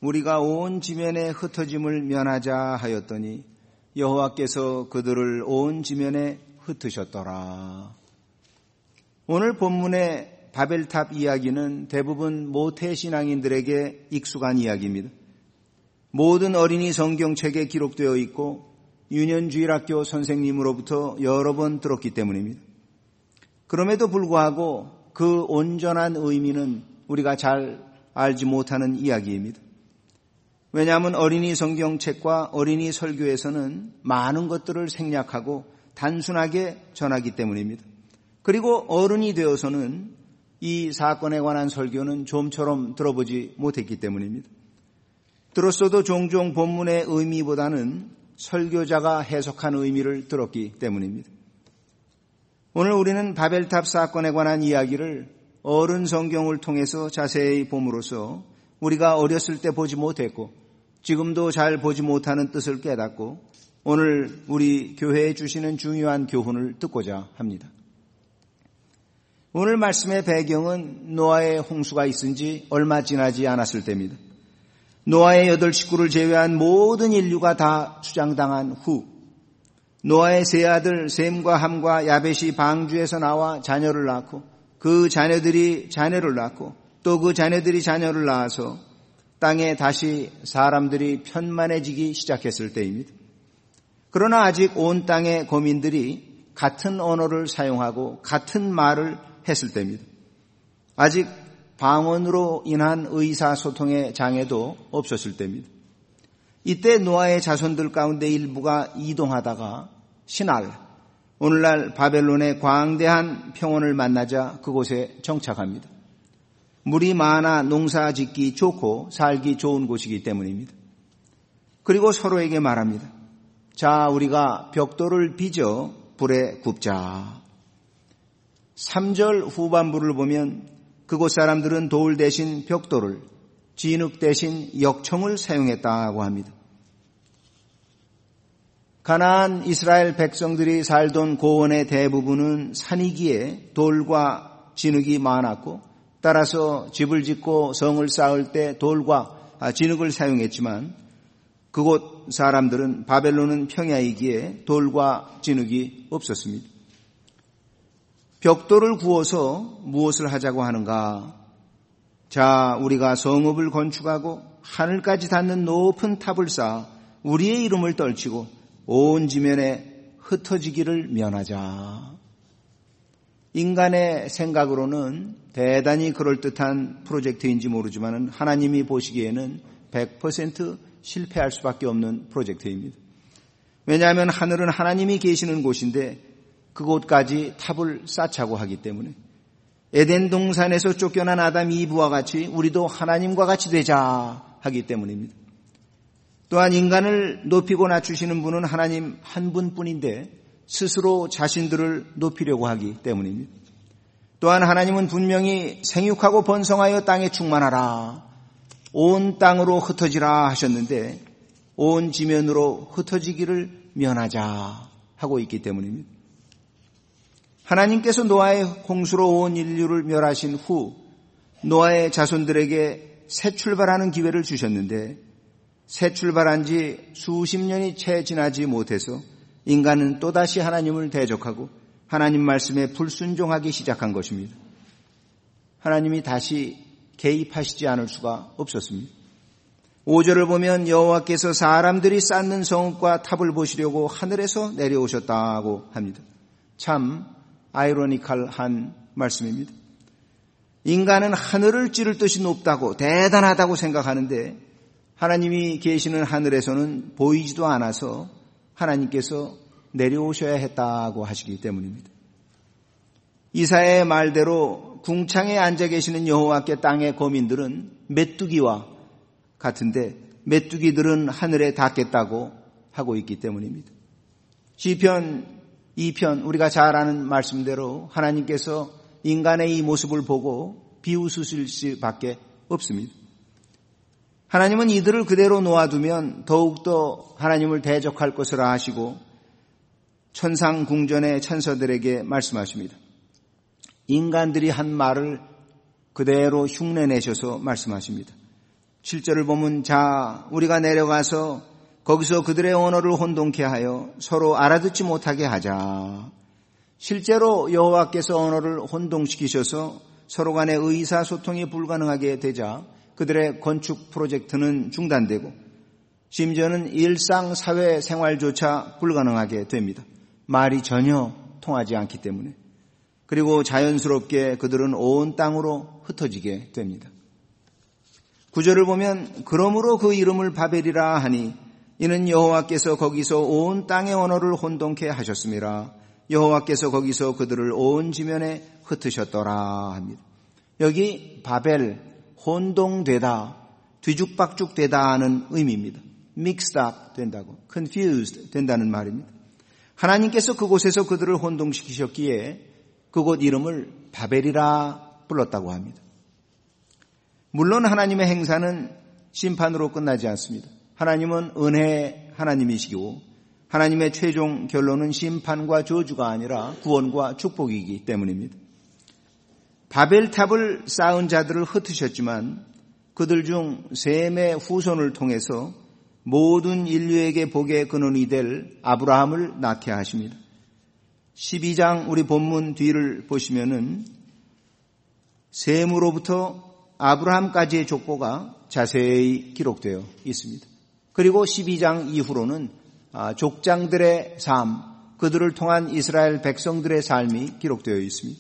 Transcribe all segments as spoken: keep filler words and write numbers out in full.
우리가 온 지면에 흩어짐을 면하자 하였더니 여호와께서 그들을 온 지면에 흩으셨더라. 오늘 본문의 바벨탑 이야기는 대부분 모태신앙인들에게 익숙한 이야기입니다. 모든 어린이 성경책에 기록되어 있고 유년주일학교 선생님으로부터 여러 번 들었기 때문입니다. 그럼에도 불구하고 그 온전한 의미는 우리가 잘 알지 못하는 이야기입니다. 왜냐하면 어린이 성경책과 어린이 설교에서는 많은 것들을 생략하고 단순하게 전하기 때문입니다. 그리고 어른이 되어서는 이 사건에 관한 설교는 좀처럼 들어보지 못했기 때문입니다. 들었어도 종종 본문의 의미보다는 설교자가 해석한 의미를 들었기 때문입니다. 오늘 우리는 바벨탑 사건에 관한 이야기를 어른 성경을 통해서 자세히 봄으로써 우리가 어렸을 때 보지 못했고 지금도 잘 보지 못하는 뜻을 깨닫고 오늘 우리 교회에 주시는 중요한 교훈을 듣고자 합니다. 오늘 말씀의 배경은 노아의 홍수가 있은 지 얼마 지나지 않았을 때입니다. 노아의 여덟 식구를 제외한 모든 인류가 다 수장당한 후 노아의 세 아들 셈과 함과 야벳이 방주에서 나와 자녀를 낳고 그 자녀들이 자녀를 낳고 또 그 자녀들이 자녀를 낳아서 땅에 다시 사람들이 편만해지기 시작했을 때입니다. 그러나 아직 온 땅의 거민들이 같은 언어를 사용하고 같은 말을 했을 때입니다. 아직 방언으로 인한 의사소통의 장애도 없었을 때입니다. 이때 노아의 자손들 가운데 일부가 이동하다가 신할, 오늘날 바벨론의 광대한 평원을 만나자 그곳에 정착합니다. 물이 많아 농사 짓기 좋고 살기 좋은 곳이기 때문입니다. 그리고 서로에게 말합니다. 자, 우리가 벽돌을 빚어 불에 굽자. 삼 절 후반부를 보면 그곳 사람들은 돌 대신 벽돌을, 진흙 대신 역청을 사용했다고 합니다. 가나안 이스라엘 백성들이 살던 고원의 대부분은 산이기에 돌과 진흙이 많았고 따라서 집을 짓고 성을 쌓을 때 돌과 진흙을 사용했지만 그곳 사람들은 바벨론은 평야이기에 돌과 진흙이 없었습니다. 벽돌을 구워서 무엇을 하자고 하는가? 자, 우리가 성읍을 건축하고 하늘까지 닿는 높은 탑을 쌓아 우리의 이름을 떨치고 온 지면에 흩어지기를 면하자. 인간의 생각으로는 대단히 그럴듯한 프로젝트인지 모르지만 하나님이 보시기에는 백 퍼센트 실패할 수밖에 없는 프로젝트입니다. 왜냐하면 하늘은 하나님이 계시는 곳인데 그곳까지 탑을 쌓자고 하기 때문에 에덴 동산에서 쫓겨난 아담 이브와 같이 우리도 하나님과 같이 되자 하기 때문입니다. 또한 인간을 높이고 낮추시는 분은 하나님 한 분뿐인데 스스로 자신들을 높이려고 하기 때문입니다. 또한 하나님은 분명히 생육하고 번성하여 땅에 충만하라, 온 땅으로 흩어지라 하셨는데 온 지면으로 흩어지기를 면하자 하고 있기 때문입니다. 하나님께서 노아의 홍수로 온 인류를 멸하신 후 노아의 자손들에게 새 출발하는 기회를 주셨는데 새 출발한 지 수십 년이 채 지나지 못해서 인간은 또다시 하나님을 대적하고 하나님 말씀에 불순종하기 시작한 것입니다. 하나님이 다시 개입하시지 않을 수가 없었습니다. 오 절을 보면 여호와께서 사람들이 쌓는 성읍과 탑을 보시려고 하늘에서 내려오셨다고 합니다. 참 아이러니컬한 말씀입니다. 인간은 하늘을 찌를 듯이 높다고 대단하다고 생각하는데 하나님이 계시는 하늘에서는 보이지도 않아서 하나님께서 내려오셔야 했다고 하시기 때문입니다. 이사야의 말대로 궁창에 앉아 계시는 여호와께 땅의 거민들은 메뚜기와 같은데 메뚜기들은 하늘에 닿겠다고 하고 있기 때문입니다. 시편 이 편 우리가 잘 아는 말씀대로 하나님께서 인간의 이 모습을 보고 비웃으실 수밖에 없습니다. 하나님은 이들을 그대로 놓아두면 더욱더 하나님을 대적할 것을 아시고 천상궁전의 천사들에게 말씀하십니다. 인간들이 한 말을 그대로 흉내내셔서 말씀하십니다. 칠 절을 보면 자 우리가 내려가서 거기서 그들의 언어를 혼동케 하여 서로 알아듣지 못하게 하자. 실제로 여호와께서 언어를 혼동시키셔서 서로 간의 의사소통이 불가능하게 되자 그들의 건축 프로젝트는 중단되고 심지어는 일상사회생활조차 불가능하게 됩니다. 말이 전혀 통하지 않기 때문에. 그리고 자연스럽게 그들은 온 땅으로 흩어지게 됩니다. 구절을 보면 그러므로 그 이름을 바벨이라 하니 이는 여호와께서 거기서 온 땅의 언어를 혼동케 하셨음이라. 여호와께서 거기서 그들을 온 지면에 흩으셨더라 합니다. 여기 바벨, 혼동되다, 뒤죽박죽되다 하는 의미입니다. mixed up 된다고, confused 된다는 말입니다. 하나님께서 그곳에서 그들을 혼동시키셨기에 그곳 이름을 바벨이라 불렀다고 합니다. 물론 하나님의 행사는 심판으로 끝나지 않습니다. 하나님은 은혜의 하나님이시고 하나님의 최종 결론은 심판과 저주가 아니라 구원과 축복이기 때문입니다. 바벨탑을 쌓은 자들을 흩으셨지만 그들 중 셈의 후손을 통해서 모든 인류에게 복의 근원이 될 아브라함을 낳게 하십니다. 십이 장 우리 본문 뒤를 보시면은 셈으로부터 아브라함까지의 족보가 자세히 기록되어 있습니다. 그리고 십이 장 이후로는 족장들의 삶, 그들을 통한 이스라엘 백성들의 삶이 기록되어 있습니다.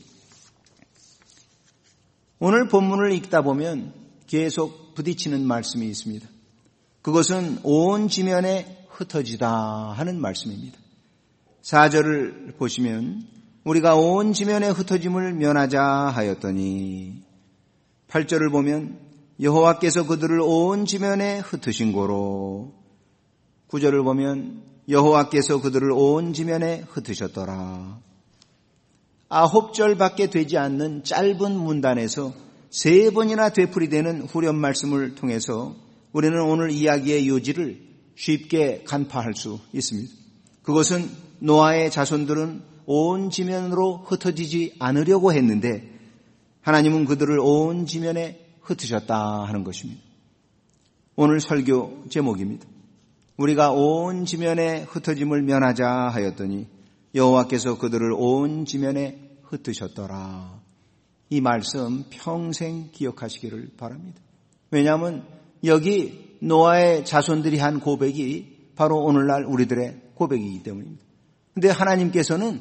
오늘 본문을 읽다 보면 계속 부딪히는 말씀이 있습니다. 그것은 온 지면에 흩어지다 하는 말씀입니다. 사 절을 보시면 우리가 온 지면에 흩어짐을 면하자 하였더니 팔 절을 보면 여호와께서 그들을 온 지면에 흩으신 고로 구 절을 보면 여호와께서 그들을 온 지면에 흩으셨더라. 아홉 절밖에 되지 않는 짧은 문단에서 세 번이나 되풀이되는 후렴 말씀을 통해서 우리는 오늘 이야기의 요지를 쉽게 간파할 수 있습니다. 그것은 노아의 자손들은 온 지면으로 흩어지지 않으려고 했는데 하나님은 그들을 온 지면에 흩으셨다 하는 것입니다. 오늘 설교 제목입니다. 우리가 온 지면에 흩어짐을 면하자 하였더니 여호와께서 그들을 온 지면에 흩으셨더라. 이 말씀 평생 기억하시기를 바랍니다. 왜냐하면 여기 노아의 자손들이 한 고백이 바로 오늘날 우리들의 고백이기 때문입니다. 그런데 하나님께서는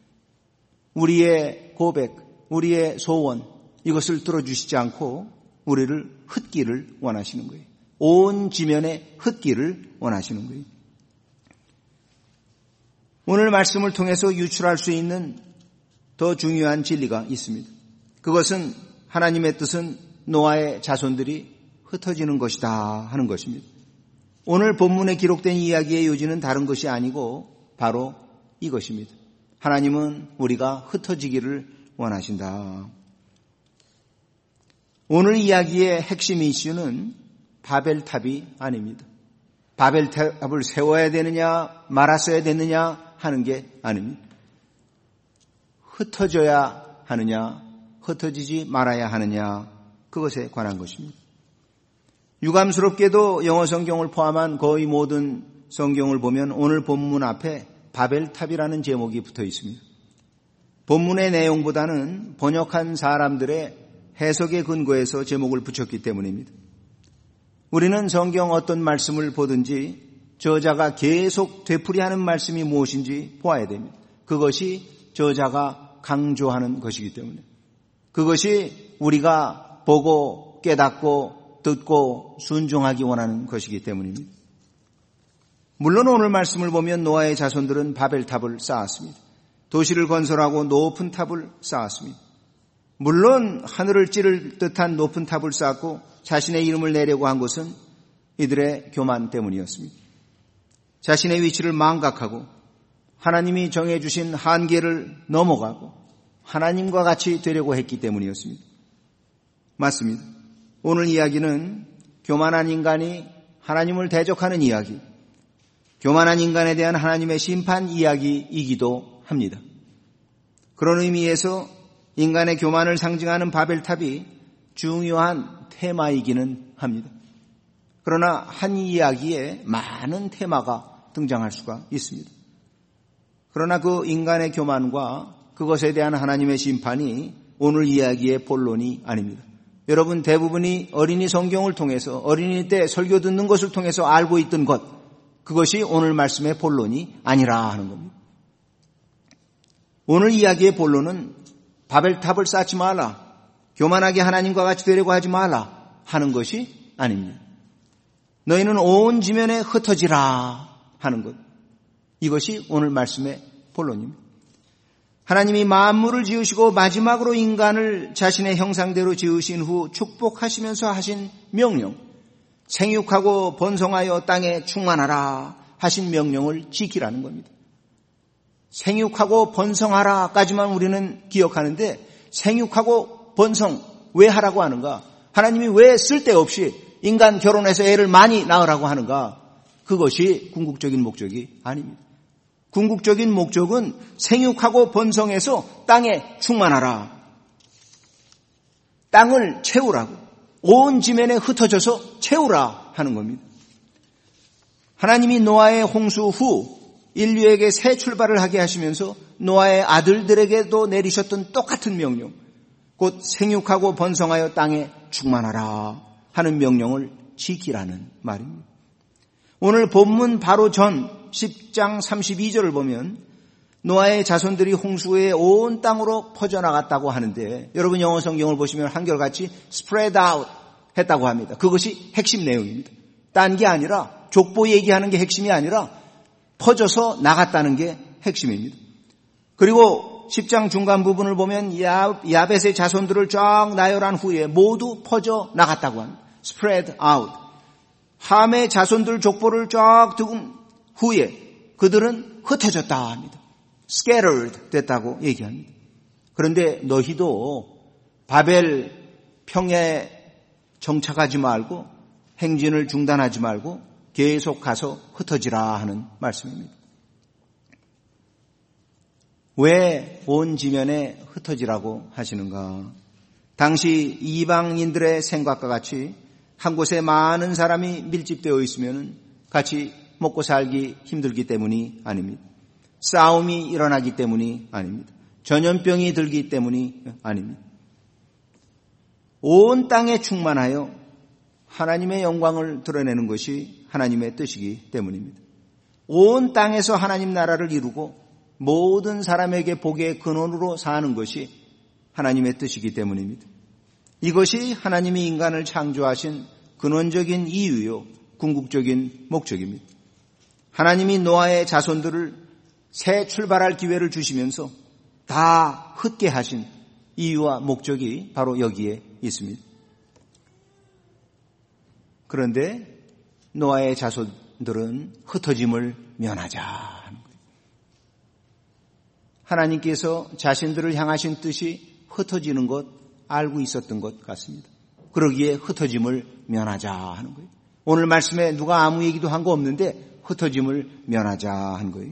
우리의 고백, 우리의 소원 이것을 들어주시지 않고 우리를 흩기를 원하시는 거예요. 온 지면에 흩기를 원하시는 거예요. 오늘 말씀을 통해서 유출할 수 있는 더 중요한 진리가 있습니다. 그것은 하나님의 뜻은 노아의 자손들이 흩어지는 것이다 하는 것입니다. 오늘 본문에 기록된 이야기의 요지는 다른 것이 아니고 바로 이것입니다. 하나님은 우리가 흩어지기를 원하신다. 오늘 이야기의 핵심 이슈는 바벨탑이 아닙니다. 바벨탑을 세워야 되느냐 말았어야 되느냐 하는 게 아닙니다. 흩어져야 하느냐 흩어지지 말아야 하느냐 그것에 관한 것입니다. 유감스럽게도 영어 성경을 포함한 거의 모든 성경을 보면 오늘 본문 앞에 바벨탑이라는 제목이 붙어 있습니다. 본문의 내용보다는 번역한 사람들의 해석에 근거해서 제목을 붙였기 때문입니다. 우리는 성경 어떤 말씀을 보든지 저자가 계속 되풀이하는 말씀이 무엇인지 보아야 됩니다. 그것이 저자가 강조하는 것이기 때문에 그것이 우리가 보고 깨닫고 듣고 순종하기 원하는 것이기 때문입니다. 물론 오늘 말씀을 보면 노아의 자손들은 바벨탑을 쌓았습니다. 도시를 건설하고 높은 탑을 쌓았습니다. 물론 하늘을 찌를 듯한 높은 탑을 쌓고 자신의 이름을 내려고 한 것은 이들의 교만 때문이었습니다. 자신의 위치를 망각하고 하나님이 정해주신 한계를 넘어가고 하나님과 같이 되려고 했기 때문이었습니다. 맞습니다. 오늘 이야기는 교만한 인간이 하나님을 대적하는 이야기, 교만한 인간에 대한 하나님의 심판 이야기이기도 합니다. 그런 의미에서 인간의 교만을 상징하는 바벨탑이 중요한 테마이기는 합니다. 그러나 한 이야기에 많은 테마가 등장할 수가 있습니다. 그러나 그 인간의 교만과 그것에 대한 하나님의 심판이 오늘 이야기의 본론이 아닙니다. 여러분 대부분이 어린이 성경을 통해서 어린이 때 설교 듣는 것을 통해서 알고 있던 것, 그것이 오늘 말씀의 본론이 아니라 하는 겁니다. 오늘 이야기의 본론은 바벨탑을 쌓지 말라, 교만하게 하나님과 같이 되려고 하지 말라 하는 것이 아닙니다. 너희는 온 지면에 흩어지라 하는 것, 이것이 오늘 말씀의 본론입니다. 하나님이 만물을 지으시고 마지막으로 인간을 자신의 형상대로 지으신 후 축복하시면서 하신 명령, 생육하고 번성하여 땅에 충만하라 하신 명령을 지키라는 겁니다. 생육하고 번성하라까지만 우리는 기억하는데 생육하고 번성 왜 하라고 하는가? 하나님이 왜 쓸데없이 인간 결혼해서 애를 많이 낳으라고 하는가? 그것이 궁극적인 목적이 아닙니다. 궁극적인 목적은 생육하고 번성해서 땅에 충만하라. 땅을 채우라고. 온 지면에 흩어져서 채우라 하는 겁니다. 하나님이 노아의 홍수 후 인류에게 새 출발을 하게 하시면서 노아의 아들들에게도 내리셨던 똑같은 명령, 곧 생육하고 번성하여 땅에 충만하라 하는 명령을 지키라는 말입니다. 오늘 본문 바로 전 십 장 삼십이 절을 보면 노아의 자손들이 홍수에 온 땅으로 퍼져나갔다고 하는데, 여러분 영어 성경을 보시면 한결같이 spread out 했다고 합니다. 그것이 핵심 내용입니다. 딴 게 아니라, 족보 얘기하는 게 핵심이 아니라 퍼져서 나갔다는 게 핵심입니다. 그리고 십 장 중간 부분을 보면 야, 야벳의 자손들을 쫙 나열한 후에 모두 퍼져 나갔다고 합니다. spread out. 함의 자손들 족보를 쫙 든 후에 그들은 흩어졌다 합니다. scattered 됐다고 얘기합니다. 그런데 너희도 바벨 평야에 정착하지 말고 행진을 중단하지 말고 계속 가서 흩어지라 하는 말씀입니다. 왜 온 지면에 흩어지라고 하시는가? 당시 이방인들의 생각과 같이 한 곳에 많은 사람이 밀집되어 있으면 같이 먹고 살기 힘들기 때문이 아닙니다. 싸움이 일어나기 때문이 아닙니다. 전염병이 들기 때문이 아닙니다. 온 땅에 충만하여 하나님의 영광을 드러내는 것이 하나님의 뜻이기 때문입니다. 온 땅에서 하나님 나라를 이루고 모든 사람에게 복의 근원으로 사는 것이 하나님의 뜻이기 때문입니다. 이것이 하나님이 인간을 창조하신 근원적인 이유요, 궁극적인 목적입니다. 하나님이 노아의 자손들을 새 출발할 기회를 주시면서 다 흩게 하신 이유와 목적이 바로 여기에 있습니다. 그런데 노아의 자손들은 흩어짐을 면하자 하는 거예요. 하나님께서 자신들을 향하신 뜻이 흩어지는 것 알고 있었던 것 같습니다. 그러기에 흩어짐을 면하자 하는 거예요. 오늘 말씀에 누가 아무 얘기도 한 거 없는데 흩어짐을 면하자 한 거예요.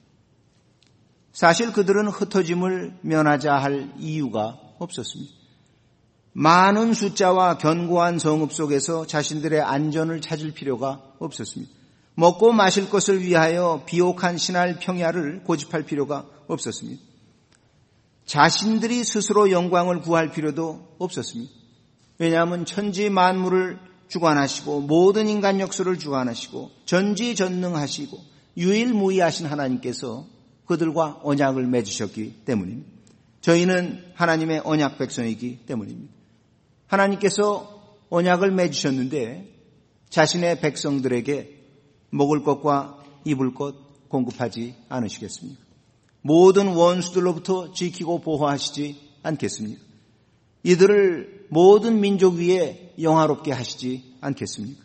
사실 그들은 흩어짐을 면하자 할 이유가 없었습니다. 많은 숫자와 견고한 성읍 속에서 자신들의 안전을 찾을 필요가 없었습니다. 먹고 마실 것을 위하여 비옥한 신할 평야를 고집할 필요가 없었습니다. 자신들이 스스로 영광을 구할 필요도 없었습니다. 왜냐하면 천지 만물을 주관하시고 모든 인간 역사를 주관하시고 전지전능하시고 유일무이하신 하나님께서 그들과 언약을 맺으셨기 때문입니다. 저희는 하나님의 언약 백성이기 때문입니다. 하나님께서 언약을 맺으셨는데 자신의 백성들에게 먹을 것과 입을 것 공급하지 않으시겠습니까? 모든 원수들로부터 지키고 보호하시지 않겠습니까? 이들을 모든 민족 위에 영화롭게 하시지 않겠습니까?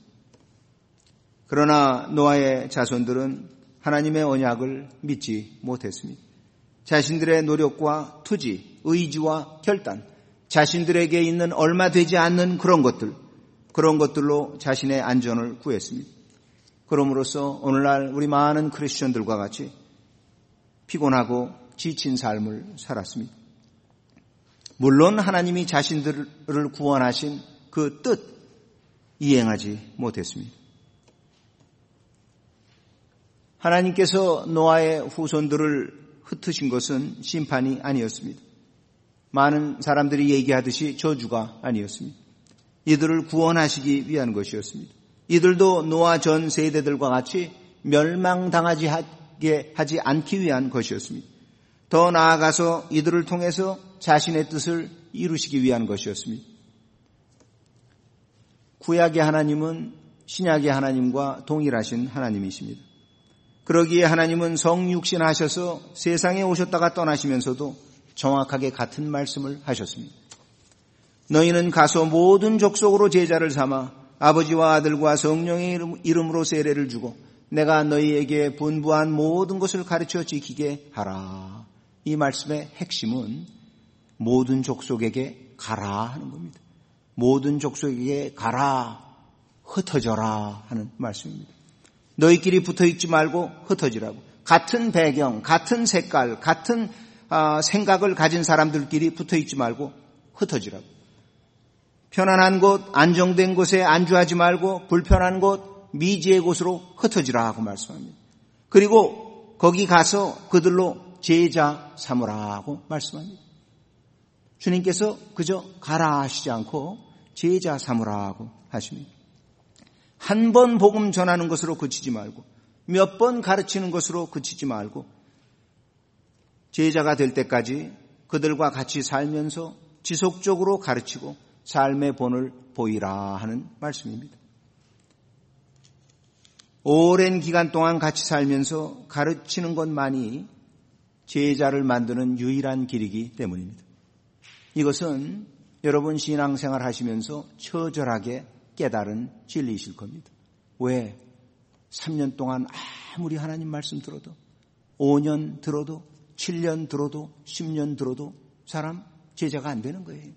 그러나 노아의 자손들은 하나님의 언약을 믿지 못했습니다. 자신들의 노력과 투지, 의지와 결단, 자신들에게 있는 얼마 되지 않는 그런 것들, 그런 것들로 자신의 안전을 구했습니다. 그럼으로써 오늘날 우리 많은 크리스천들과 같이 피곤하고 지친 삶을 살았습니다. 물론 하나님이 자신들을 구원하신 그 뜻, 이행하지 못했습니다. 하나님께서 노아의 후손들을 흩으신 것은 심판이 아니었습니다. 많은 사람들이 얘기하듯이 저주가 아니었습니다. 이들을 구원하시기 위한 것이었습니다. 이들도 노아 전 세대들과 같이 멸망당하지 하게 하지 않기 위한 것이었습니다. 더 나아가서 이들을 통해서 자신의 뜻을 이루시기 위한 것이었습니다. 구약의 하나님은 신약의 하나님과 동일하신 하나님이십니다. 그러기에 하나님은 성육신하셔서 세상에 오셨다가 떠나시면서도 정확하게 같은 말씀을 하셨습니다. 너희는 가서 모든 족속으로 제자를 삼아 아버지와 아들과 성령의 이름으로 세례를 주고 내가 너희에게 분부한 모든 것을 가르쳐 지키게 하라. 이 말씀의 핵심은 모든 족속에게 가라 하는 겁니다. 모든 족속에게 가라, 흩어져라 하는 말씀입니다. 너희끼리 붙어있지 말고 흩어지라고. 같은 배경, 같은 색깔, 같은 생각을 가진 사람들끼리 붙어있지 말고 흩어지라고. 편안한 곳, 안정된 곳에 안주하지 말고 불편한 곳, 미지의 곳으로 흩어지라고 말씀합니다. 그리고 거기 가서 그들로 제자 삼으라고 말씀합니다. 주님께서 그저 가라 하시지 않고 제자 삼으라고 하십니다. 한 번 복음 전하는 것으로 그치지 말고 몇 번 가르치는 것으로 그치지 말고 제자가 될 때까지 그들과 같이 살면서 지속적으로 가르치고 삶의 본을 보이라 하는 말씀입니다. 오랜 기간 동안 같이 살면서 가르치는 것만이 제자를 만드는 유일한 길이기 때문입니다. 이것은 여러분 신앙생활 하시면서 처절하게 깨달은 진리이실 겁니다. 왜? 삼 년 동안 아무리 하나님 말씀 들어도 오 년 들어도 칠 년 들어도 십 년 들어도 사람 제자가 안 되는 거예요.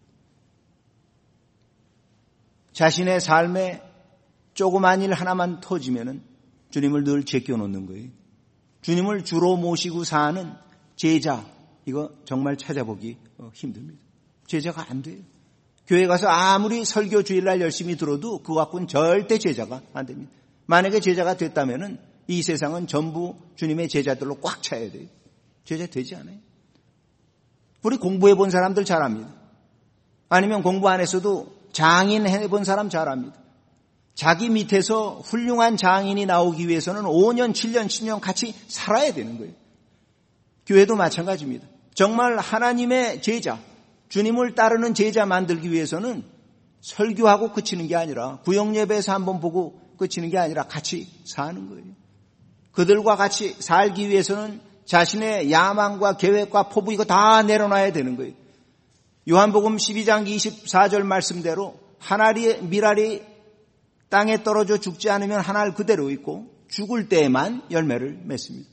자신의 삶에 조그만 일 하나만 터지면은 주님을 늘 제껴놓는 거예요. 주님을 주로 모시고 사는 제자, 이거 정말 찾아보기 힘듭니다. 제자가 안 돼요. 교회 가서 아무리 설교 주일날 열심히 들어도 그거 갖고는 절대 제자가 안 됩니다. 만약에 제자가 됐다면은 이 세상은 전부 주님의 제자들로 꽉 차야 돼요. 제자 되지 않아요. 우리 공부해 본 사람들 잘 압니다. 아니면 공부 안 했어도 장인 해본 사람 잘 압니다. 자기 밑에서 훌륭한 장인이 나오기 위해서는 오 년, 칠 년, 십 년 같이 살아야 되는 거예요. 교회도 마찬가지입니다. 정말 하나님의 제자, 주님을 따르는 제자 만들기 위해서는 설교하고 그치는 게 아니라 구역예배에서 한번 보고 그치는 게 아니라 같이 사는 거예요. 그들과 같이 살기 위해서는 자신의 야망과 계획과 포부 이거 다 내려놔야 되는 거예요. 요한복음 십이 장 이십사 절 말씀대로 한 알이 밀알이 땅에 떨어져 죽지 않으면 한 알 그대로 있고 죽을 때에만 열매를 맺습니다.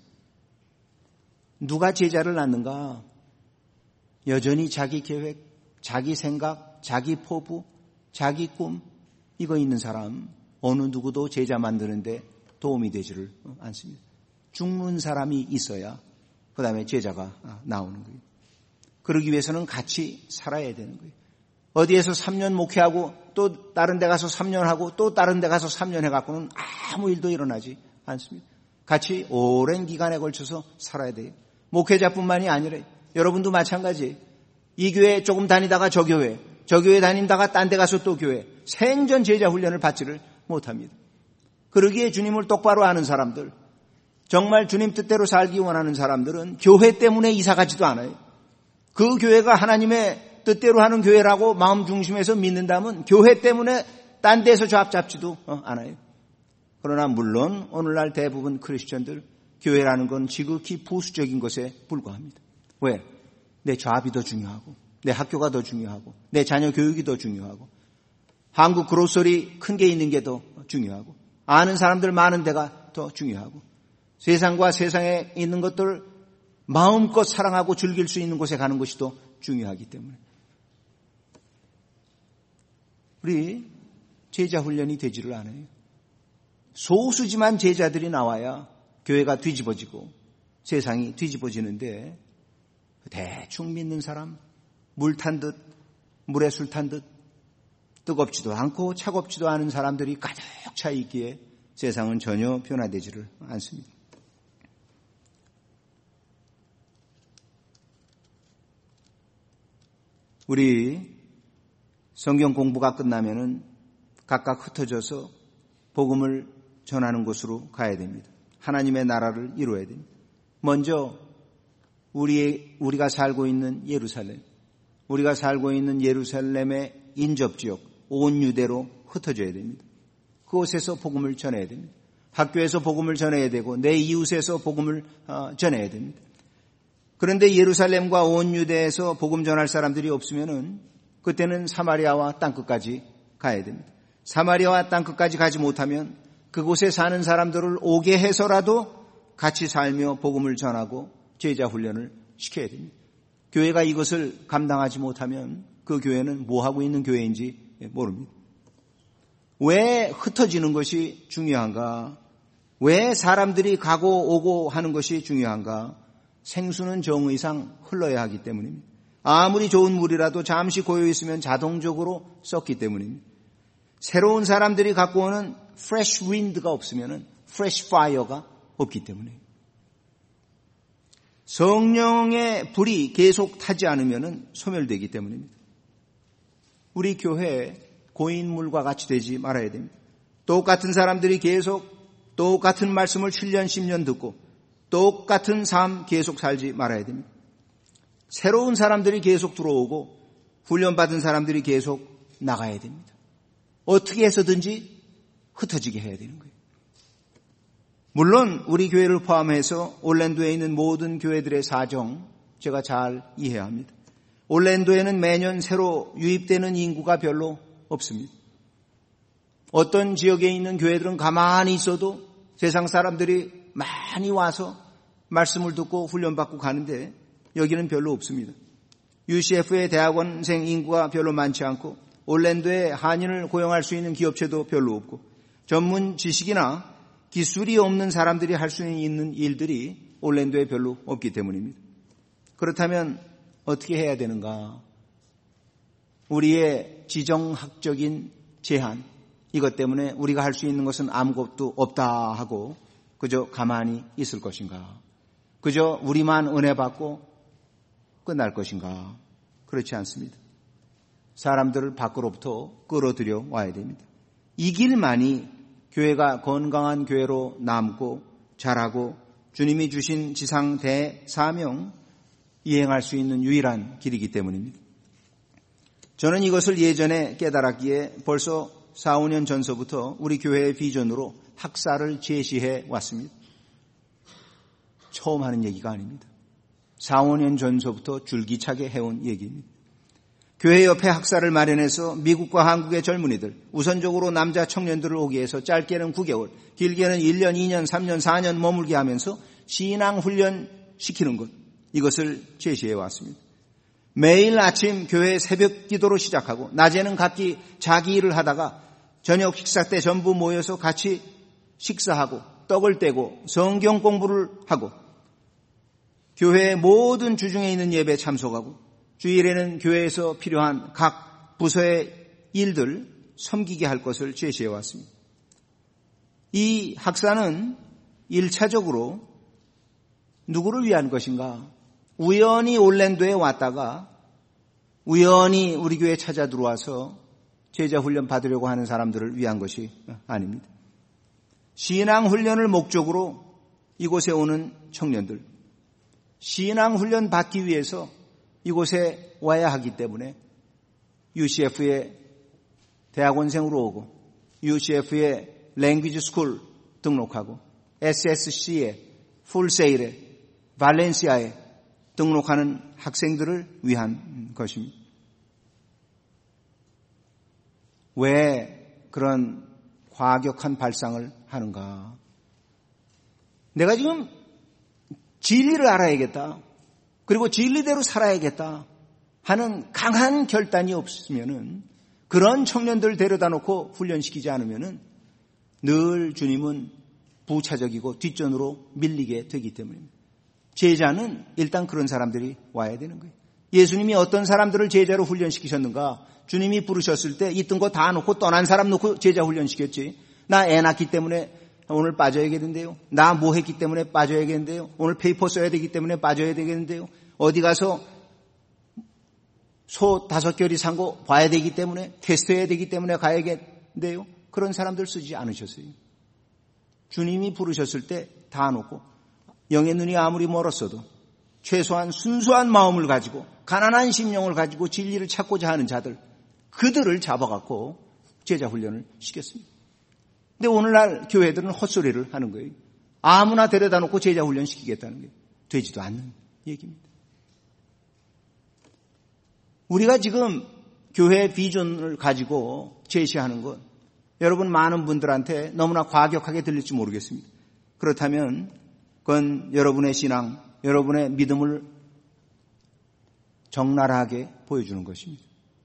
누가 제자를 낳는가? 여전히 자기 계획, 자기 생각, 자기 포부, 자기 꿈 이거 있는 사람 어느 누구도 제자 만드는데 도움이 되지를 않습니다. 죽는 사람이 있어야 그 다음에 제자가 나오는 거예요. 그러기 위해서는 같이 살아야 되는 거예요. 어디에서 삼 년 목회하고 또 다른 데 가서 삼 년 하고 또 다른 데 가서 삼 년 해갖고는 아무 일도 일어나지 않습니다. 같이 오랜 기간에 걸쳐서 살아야 돼요. 목회자뿐만이 아니라 여러분도 마찬가지예요. 이 교회 조금 다니다가 저 교회, 저 교회 다니다가 딴 데 가서 또 교회, 생전 제자 훈련을 받지를 못합니다. 그러기에 주님을 똑바로 아는 사람들, 정말 주님 뜻대로 살기 원하는 사람들은 교회 때문에 이사 가지도 않아요. 그 교회가 하나님의 뜻대로 하는 교회라고 마음 중심에서 믿는다면 교회 때문에 딴 데서 잡 잡지도 않아요. 그러나 물론 오늘날 대부분 크리스천들 교회라는 건 지극히 보수적인 것에 불과합니다. 왜? 내 잡이 더 중요하고 내 학교가 더 중요하고 내 자녀 교육이 더 중요하고 한국 그로서리 큰 게 있는 게 더 중요하고 아는 사람들 많은 데가 더 중요하고 세상과 세상에 있는 것들 마음껏 사랑하고 즐길 수 있는 곳에 가는 것이 더 중요하기 때문에 우리 제자 훈련이 되지를 않아요. 소수지만 제자들이 나와야 교회가 뒤집어지고 세상이 뒤집어지는데 대충 믿는 사람, 물 탄 듯 물에 술 탄 듯 뜨겁지도 않고 차갑지도 않은 사람들이 가득 차 있기에 세상은 전혀 변화되지를 않습니다. 우리 성경 공부가 끝나면은 각각 흩어져서 복음을 전하는 곳으로 가야 됩니다. 하나님의 나라를 이루어야 됩니다. 먼저 우리, 우리가 살고 있는 예루살렘, 우리가 살고 있는 예루살렘의 인접지역, 온 유대로 흩어져야 됩니다. 그곳에서 복음을 전해야 됩니다. 학교에서 복음을 전해야 되고 내 이웃에서 복음을 전해야 됩니다. 그런데 예루살렘과 온 유대에서 복음 전할 사람들이 없으면은 그때는 사마리아와 땅끝까지 가야 됩니다. 사마리아와 땅끝까지 가지 못하면 그곳에 사는 사람들을 오게 해서라도 같이 살며 복음을 전하고 제자 훈련을 시켜야 됩니다. 교회가 이것을 감당하지 못하면 그 교회는 뭐 하고 있는 교회인지 모릅니다. 왜 흩어지는 것이 중요한가? 왜 사람들이 가고 오고 하는 것이 중요한가? 생수는 정의상 흘러야 하기 때문입니다. 아무리 좋은 물이라도 잠시 고여 있으면 자동적으로 썩기 때문입니다. 새로운 사람들이 갖고 오는 fresh wind가 없으면 fresh fire가 없기 때문에 성령의 불이 계속 타지 않으면 소멸되기 때문입니다. 우리 교회에 고인물과 같이 되지 말아야 됩니다. 똑같은 사람들이 계속 똑같은 말씀을 칠 년, 십 년 듣고 똑같은 삶 계속 살지 말아야 됩니다. 새로운 사람들이 계속 들어오고 훈련받은 사람들이 계속 나가야 됩니다. 어떻게 해서든지 흩어지게 해야 되는 거예요. 물론 우리 교회를 포함해서 올랜도에 있는 모든 교회들의 사정 제가 잘 이해해야 합니다. 올랜도에는 매년 새로 유입되는 인구가 별로 없습니다. 어떤 지역에 있는 교회들은 가만히 있어도 세상 사람들이 많이 와서 말씀을 듣고 훈련받고 가는데 여기는 별로 없습니다. 유씨에프의 대학원생 인구가 별로 많지 않고 올랜도에 한인을 고용할 수 있는 기업체도 별로 없고 전문 지식이나 기술이 없는 사람들이 할 수 있는 일들이 올랜도에 별로 없기 때문입니다. 그렇다면 어떻게 해야 되는가? 우리의 지정학적인 제한, 이것 때문에 우리가 할 수 있는 것은 아무것도 없다 하고 그저 가만히 있을 것인가? 그저 우리만 은혜 받고 끝날 것인가? 그렇지 않습니다. 사람들을 밖으로부터 끌어들여 와야 됩니다. 이 길만이 교회가 건강한 교회로 남고 자라고 주님이 주신 지상 대사명 이행할 수 있는 유일한 길이기 때문입니다. 저는 이것을 예전에 깨달았기에 벌써 사, 오 년 전서부터 우리 교회의 비전으로 학사를 제시해 왔습니다. 처음 하는 얘기가 아닙니다. 사, 오 년 전서부터 줄기차게 해온 얘기입니다. 교회 옆에 학사를 마련해서 미국과 한국의 젊은이들, 우선적으로 남자 청년들을 오게 해서 짧게는 구 개월, 길게는 일 년, 이 년, 삼 년, 사 년 머물게 하면서 신앙훈련 시키는 것, 이것을 제시해 왔습니다. 매일 아침 교회 새벽 기도로 시작하고 낮에는 각기 자기 일을 하다가 저녁 식사 때 전부 모여서 같이 식사하고 떡을 떼고 성경 공부를 하고 교회의 모든 주중에 있는 예배에 참석하고 주일에는 교회에서 필요한 각 부서의 일들 섬기게 할 것을 제시해 왔습니다. 이 학사는 일차적으로 누구를 위한 것인가? 우연히 올랜도에 왔다가 우연히 우리 교회에 찾아 들어와서 제자 훈련 받으려고 하는 사람들을 위한 것이 아닙니다. 신앙 훈련을 목적으로 이곳에 오는 청년들, 신앙 훈련 받기 위해서 이곳에 와야 하기 때문에 유씨에프의 대학원생으로 오고 유씨에프의 랭귀지 스쿨 등록하고 에스에스씨에 풀세일에 발렌시아에 등록하는 학생들을 위한 것입니다. 왜 그런 과격한 발상을 하는가? 내가 지금 진리를 알아야겠다. 그리고 진리대로 살아야겠다 하는 강한 결단이 없으면은 그런 청년들 데려다 놓고 훈련시키지 않으면은 늘 주님은 부차적이고 뒷전으로 밀리게 되기 때문입니다. 제자는 일단 그런 사람들이 와야 되는 거예요. 예수님이 어떤 사람들을 제자로 훈련시키셨는가? 주님이 부르셨을 때 있던 거 다 놓고 떠난 사람 놓고 제자 훈련시켰지. 나 애 낳기 때문에 오늘 빠져야겠는데요. 나 뭐 했기 때문에 빠져야겠는데요. 오늘 페이퍼 써야 되기 때문에 빠져야 되겠는데요. 어디 가서 소 다섯 결이 산 거 봐야 되기 때문에 테스트해야 되기 때문에 가야겠는데요. 그런 사람들 쓰지 않으셨어요. 주님이 부르셨을 때 다 놓고 영의 눈이 아무리 멀었어도 최소한 순수한 마음을 가지고 가난한 심령을 가지고 진리를 찾고자 하는 자들, 그들을 잡아갖고 제자 훈련을 시켰습니다. 근데 오늘날 교회들은 헛소리를 하는 거예요. 아무나 데려다 놓고 제자 훈련 시키겠다는 게 되지도 않는 얘기입니다. 우리가 지금 교회 비전을 가지고 제시하는 것, 여러분 많은 분들한테 너무나 과격하게 들릴지 모르겠습니다. 그렇다면 그건 여러분의 신앙, 여러분의 믿음을 적나라하게 보여주는 것입니다.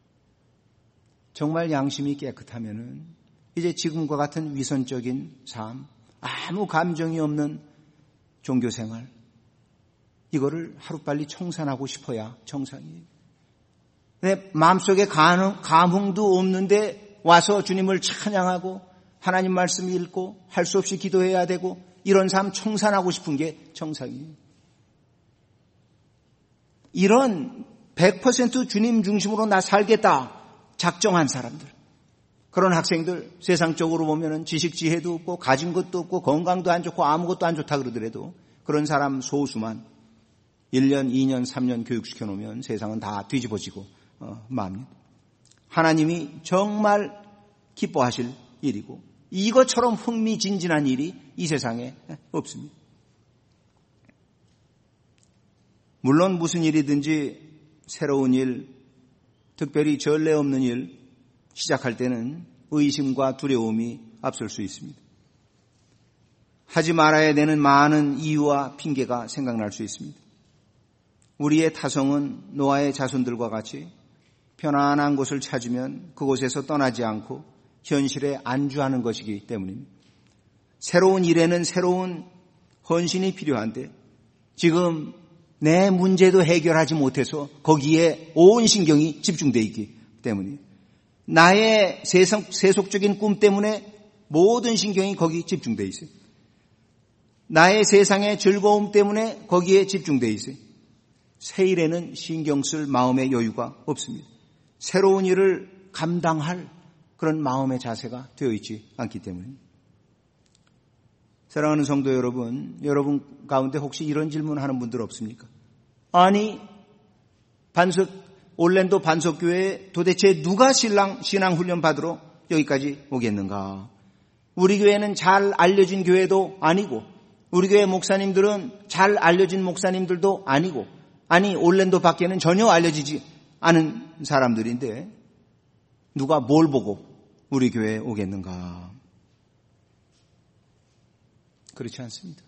정말 양심이 깨끗하면은 이제 지금과 같은 위선적인 삶, 아무 감정이 없는 종교생활, 이거를 하루빨리 청산하고 싶어야 정상이에요. 내 마음속에 감흥도 없는데 와서 주님을 찬양하고 하나님 말씀 읽고 할 수 없이 기도해야 되고 이런 삶 청산하고 싶은 게 정상이에요. 이런 백 퍼센트 주님 중심으로 나 살겠다 작정한 사람들, 그런 학생들, 세상적으로 보면은 지식 지혜도 없고 가진 것도 없고 건강도 안 좋고 아무것도 안 좋다 그러더라도 그런 사람 소수만 일 년, 이 년, 삼 년 교육시켜 놓으면 세상은 다 뒤집어지고 어, 맙니다. 하나님이 정말 기뻐하실 일이고 이것처럼 흥미진진한 일이 이 세상에 없습니다. 물론 무슨 일이든지 새로운 일, 특별히 전례 없는 일 시작할 때는 의심과 두려움이 앞설 수 있습니다. 하지 말아야 되는 많은 이유와 핑계가 생각날 수 있습니다. 우리의 타성은 노아의 자손들과 같이 편안한 곳을 찾으면 그곳에서 떠나지 않고 현실에 안주하는 것이기 때문입니다. 새로운 일에는 새로운 헌신이 필요한데 지금 내 문제도 해결하지 못해서 거기에 온 신경이 집중되어 있기 때문에 나의 세속, 세속적인 꿈 때문에 모든 신경이 거기 집중되어 있어요. 나의 세상의 즐거움 때문에 거기에 집중되어 있어요. 새 일에는 신경 쓸 마음의 여유가 없습니다. 새로운 일을 감당할 그런 마음의 자세가 되어 있지 않기 때문입니다. 사랑하는 성도 여러분, 여러분 가운데 혹시 이런 질문하는 분들 없습니까? 아니, 반석, 올랜도 반석교회에 도대체 누가 신랑, 신앙훈련 받으러 여기까지 오겠는가? 우리 교회는 잘 알려진 교회도 아니고, 우리 교회 목사님들은 잘 알려진 목사님들도 아니고, 아니, 올랜도 밖에는 전혀 알려지지 않은 사람들인데, 누가 뭘 보고 우리 교회에 오겠는가? 그렇지 않습니다.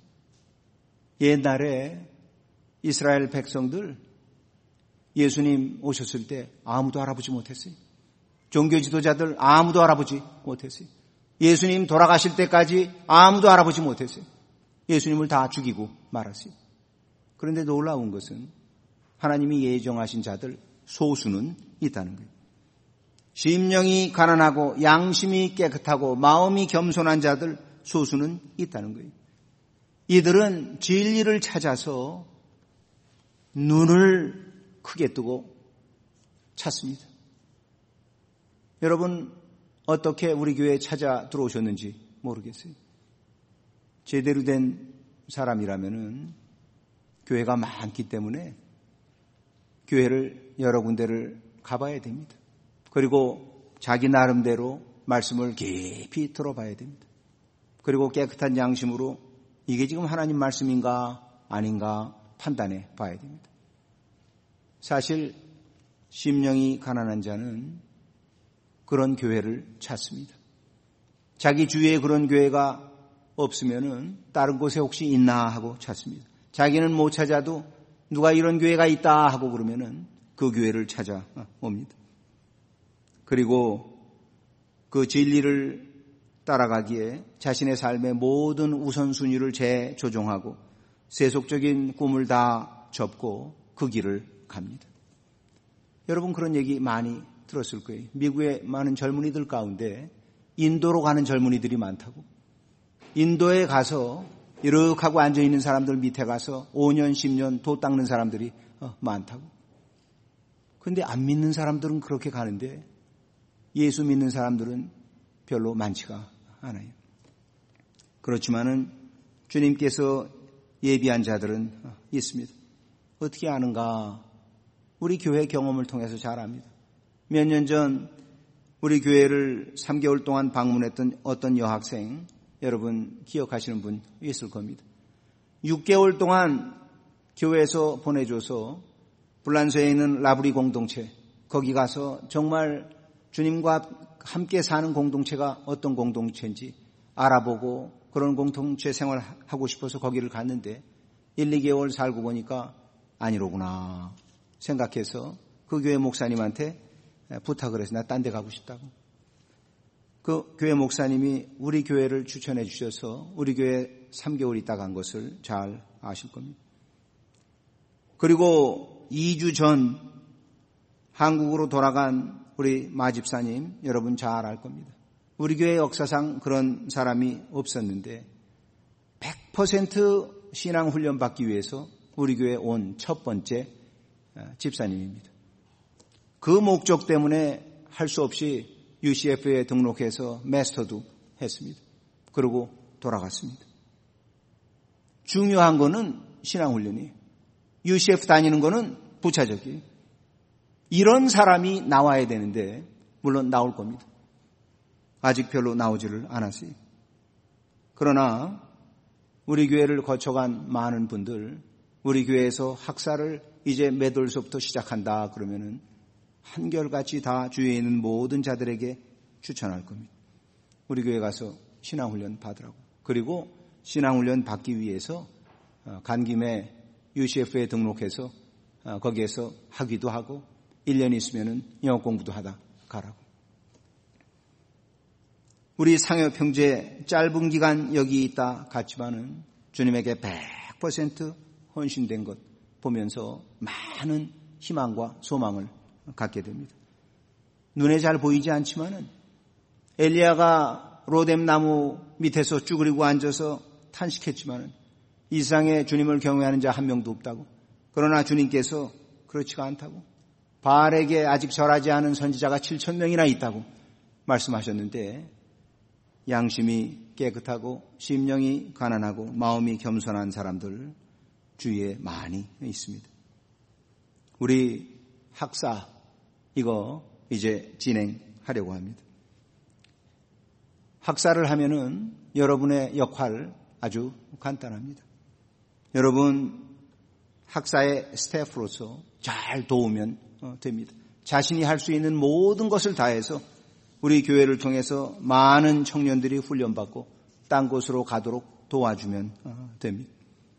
옛날에 이스라엘 백성들 예수님 오셨을 때 아무도 알아보지 못했어요. 종교 지도자들 아무도 알아보지 못했어요. 예수님 돌아가실 때까지 아무도 알아보지 못했어요. 예수님을 다 죽이고 말았어요. 그런데 놀라운 것은 하나님이 예정하신 자들 소수는 있다는 거예요. 심령이 가난하고 양심이 깨끗하고 마음이 겸손한 자들 소수는 있다는 거예요. 이들은 진리를 찾아서 눈을 크게 뜨고 찾습니다. 여러분 어떻게 우리 교회에 찾아 들어오셨는지 모르겠어요. 제대로 된 사람이라면은 교회가 많기 때문에 교회를 여러 군데를 가봐야 됩니다. 그리고 자기 나름대로 말씀을 깊이 들어봐야 됩니다. 그리고 깨끗한 양심으로 이게 지금 하나님 말씀인가 아닌가 판단해 봐야 됩니다. 사실 심령이 가난한 자는 그런 교회를 찾습니다. 자기 주위에 그런 교회가 없으면은 다른 곳에 혹시 있나 하고 찾습니다. 자기는 못 찾아도 누가 이런 교회가 있다 하고 그러면은 그 교회를 찾아옵니다. 그리고 그 진리를 따라가기에 자신의 삶의 모든 우선순위를 재조정하고 세속적인 꿈을 다 접고 그 길을 갑니다. 여러분 그런 얘기 많이 들었을 거예요. 미국의 많은 젊은이들 가운데 인도로 가는 젊은이들이 많다고. 인도에 가서 이렇게 하고 앉아있는 사람들 밑에 가서 오 년, 십 년 도 닦는 사람들이 많다고. 그런데 안 믿는 사람들은 그렇게 가는데 예수 믿는 사람들은 별로 많지가 않아요. 그렇지만은 주님께서 예비한 자들은 있습니다. 어떻게 아는가? 우리 교회 경험을 통해서 잘 압니다. 몇 년 전 우리 교회를 삼 개월 동안 방문했던 어떤 여학생, 여러분 기억하시는 분 있을 겁니다. 육 개월 동안 교회에서 보내줘서 불란서에 있는 라브리 공동체, 거기 가서 정말 주님과 함께 사는 공동체가 어떤 공동체인지 알아보고 그런 공동체 생활하고 싶어서 거기를 갔는데 일, 이 개월 살고 보니까 아니로구나 생각해서 그 교회 목사님한테 부탁을 해서 나 딴 데 가고 싶다고. 그 교회 목사님이 우리 교회를 추천해 주셔서 우리 교회 삼 개월 있다 간 것을 잘 아실 겁니다. 그리고 이 주 전 한국으로 돌아간 우리 마집사님 여러분 잘 알 겁니다. 우리 교회 역사상 그런 사람이 없었는데 백 퍼센트 신앙훈련 받기 위해서 우리 교회에 온 첫 번째 집사님입니다. 그 목적 때문에 할 수 없이 유씨에프에 등록해서 마스터도 했습니다. 그리고 돌아갔습니다. 중요한 거는 신앙훈련이에요. 유씨에프 다니는 거는 부차적이에요. 이런 사람이 나와야 되는데 물론 나올 겁니다. 아직 별로 나오지를 않았어요. 그러나 우리 교회를 거쳐간 많은 분들, 우리 교회에서 학사를 이제 몇 월서부터 시작한다 그러면은 한결같이 다 주위에 있는 모든 자들에게 추천할 겁니다. 우리 교회 가서 신앙훈련 받으라고. 그리고 신앙훈련 받기 위해서 간 김에 유씨에프에 등록해서 거기에서 하기도 하고 일 년 있으면은 영어 공부도 하다 가라고. 우리 상엽 형제 짧은 기간 여기 있다 갔지만은 주님에게 백 퍼센트 헌신된 것 보면서 많은 희망과 소망을 갖게 됩니다. 눈에 잘 보이지 않지만은 엘리야가 로뎀 나무 밑에서 쭈그리고 앉아서 탄식했지만은 이 세상에 주님을 경외하는 자 한 명도 없다고. 그러나 주님께서 그렇지가 않다고. 바알에게 아직 절하지 않은 선지자가 칠천 명이나 있다고 말씀하셨는데 양심이 깨끗하고 심령이 가난하고 마음이 겸손한 사람들 주위에 많이 있습니다. 우리 학사 이거 이제 진행하려고 합니다. 학사를 하면은 여러분의 역할 아주 간단합니다. 여러분 학사의 스태프로서 잘 도우면 됩니다. 자신이 할 수 있는 모든 것을 다해서 우리 교회를 통해서 많은 청년들이 훈련받고 딴 곳으로 가도록 도와주면 됩니다.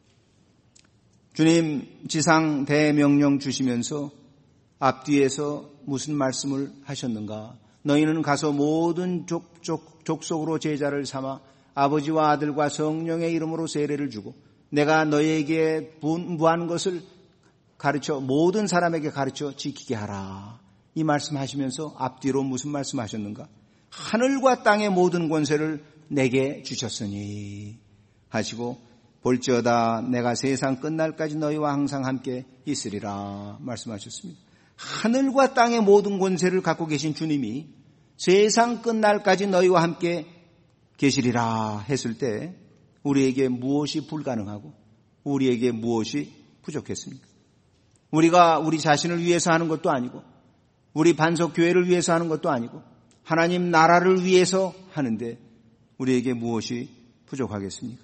주님 지상 대명령 주시면서 앞뒤에서 무슨 말씀을 하셨는가? 너희는 가서 모든 족, 족, 족속으로 제자를 삼아 아버지와 아들과 성령의 이름으로 세례를 주고 내가 너희에게 분부한 것을 가르쳐 모든 사람에게 가르쳐 지키게 하라. 이 말씀하시면서 앞뒤로 무슨 말씀하셨는가? 하늘과 땅의 모든 권세를 내게 주셨으니 하시고 볼지어다 내가 세상 끝날까지 너희와 항상 함께 있으리라 말씀하셨습니다. 하늘과 땅의 모든 권세를 갖고 계신 주님이 세상 끝날까지 너희와 함께 계시리라 했을 때 우리에게 무엇이 불가능하고 우리에게 무엇이 부족했습니까? 우리가 우리 자신을 위해서 하는 것도 아니고 우리 반석교회를 위해서 하는 것도 아니고 하나님 나라를 위해서 하는데 우리에게 무엇이 부족하겠습니까?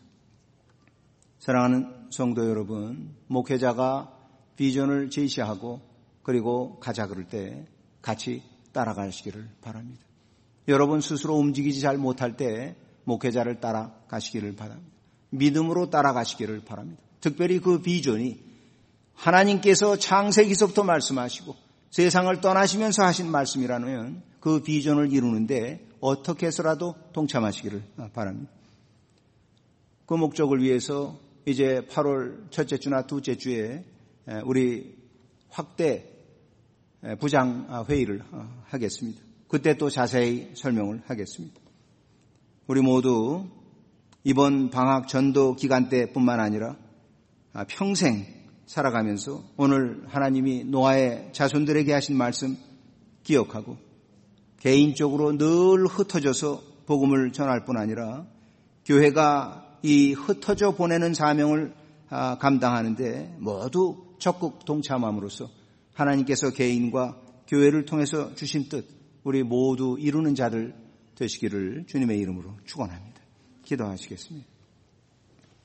사랑하는 성도 여러분, 목회자가 비전을 제시하고 그리고 가자 그럴 때 같이 따라가시기를 바랍니다. 여러분 스스로 움직이지 잘 못할 때 목회자를 따라가시기를 바랍니다. 믿음으로 따라가시기를 바랍니다. 특별히 그 비전이 하나님께서 창세기서부터 말씀하시고 세상을 떠나시면서 하신 말씀이라면 그 비전을 이루는데 어떻게 해서라도 동참하시기를 바랍니다. 그 목적을 위해서 이제 팔월 첫째 주나 둘째 주에 우리 확대 부장 회의를 하겠습니다. 그때 또 자세히 설명을 하겠습니다. 우리 모두 이번 방학 전도 기간 때뿐만 아니라 평생 살아가면서 오늘 하나님이 노아의 자손들에게 하신 말씀 기억하고 개인적으로 늘 흩어져서 복음을 전할 뿐 아니라 교회가 이 흩어져 보내는 사명을 감당하는데 모두 적극 동참함으로써 하나님께서 개인과 교회를 통해서 주신 뜻 우리 모두 이루는 자들 되시기를 주님의 이름으로 축원합니다. 기도하시겠습니다.